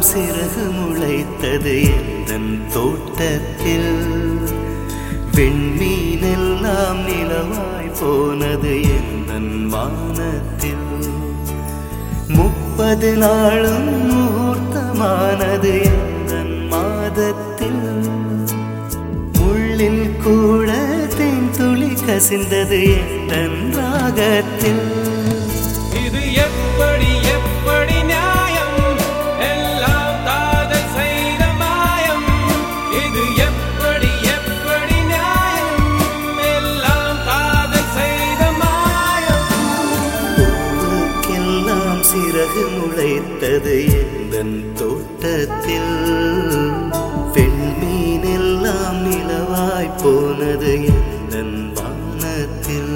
சிறகு முளைத்தது எந்தன் தோட்டத்தில். வெண்மீனெல்லாம் நிலவாய் போனது எந்தன் வானத்தில். 30 நாளும் முகூர்த்தமானது எந்தன் மாதத்தில். முள்ளில் கூட தேன் துளி கசிந்தது எந்தன் ராகத்தில். இது எப்படி எப்படி நியாயம்? எல்லாம் காதல் செய்த மாயம். இது எப்படி எப்படி நியாயம்? எல்லாம் காதல் செய்த மாயம். பூவுக்கெல்லாம் சிறகு முளைத்தது எந்தன் தோட்டத்தில். வெண்மீனெல்லாம் நிலவாய் போனது எந்தன் வானத்தில்.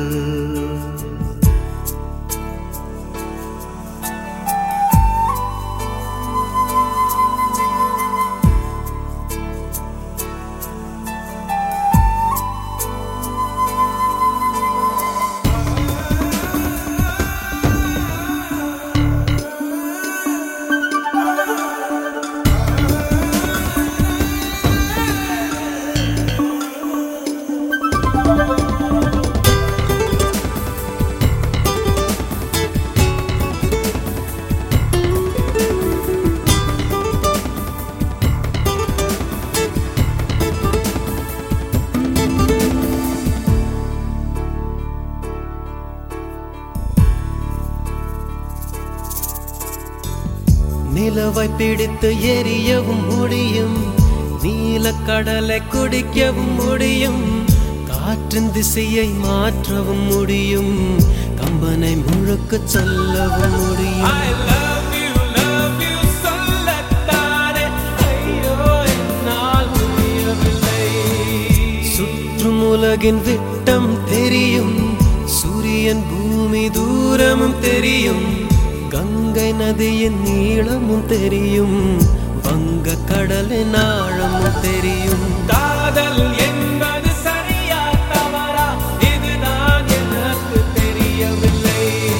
நிலவை பிடித்து எரியவும் முடியும், நீலக்கடலை குடிக்கவும் முடியும், காற்றின் திசையை மாற்றவும் முடியும், கம்பனை முழுக்க சொல்லவும் முடியும். I love you சொல்லத்தானே ஐயோ என்னால் முடியவில்லை. சுற்றும் உலகின் விட்டம் தெரியும், சூரியன் பூமி தூரமும் தெரியும், கங்கை நதியின் நீளமும் தெரியும், வங்க கடலின் ஆழமும் தெரியும். காதல் என்பது சரியா தவறா இதுதான் எனக்கு தெரியவில்லை.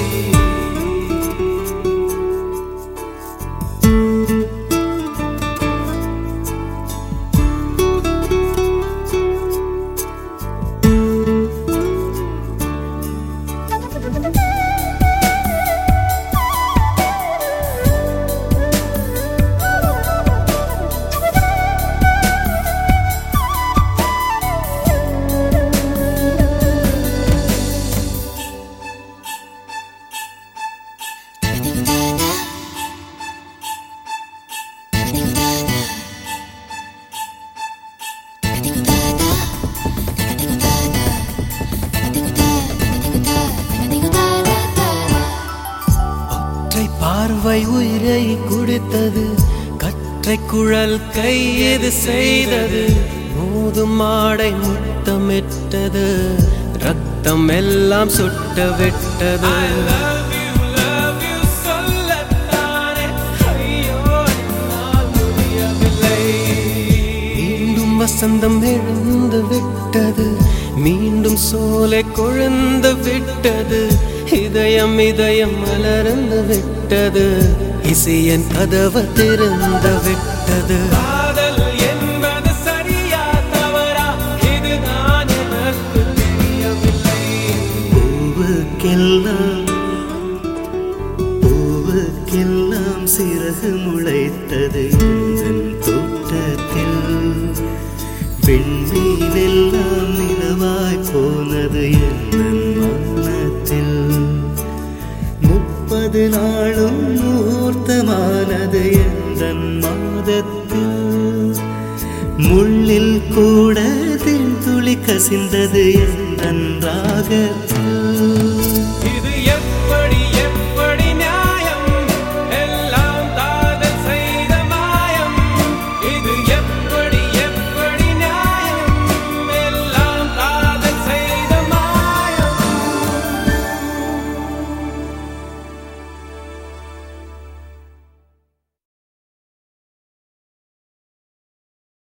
பார்வை உயிரை குடித்தது, கற்றை குழல் கையது செய்தது, மோதும் மாடை முத்தமிட்டது, ரத்தம் எல்லாம் சுட்ட விட்டது. மீண்டும் வசந்தம் எழுந்து விட்டது, மீண்டும் சோலை கொழுந்து விட்டது, இதயம் இதயம் மலர்ந்து விட்டது, இசையன் கதவு திறந்து விட்டது. காதல் என்பது சரியா தவறா இதுதான் எனக்கு தெரியவில்லை. பூவுக்கெல்லாம் சிறகு முளைத்தது எந்தன் தோட்டத்தில். வெண்மீனெல்லாம் நிலவாய் போனது எந்தன் வானத்தில். 30 நாளும் முகூர்த்தமானது எந்தன் மாதத்தில். முள்ளில் கூட தேன் துளி கசிந்தது எந்தன் ராகத்தில்.